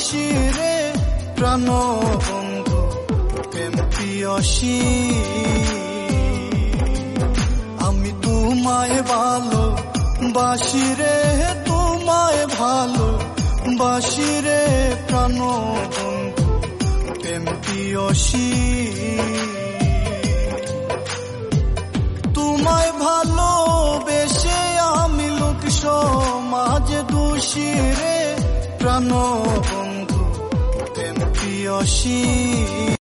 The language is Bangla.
দোষী রে প্রাণ বন্ধু প্রেম প্রিয়সী। আমি তোমায় ভালো বাসি রে, তোমায় ভালো বাসি রে প্রাণ বন্ধু প্রেম প্রিয়সী। তোমায় ভালোবেসে আমি লোক সমাজে দোষী রে প্রাণ বন্ধু প্রেম প্রিয়সী।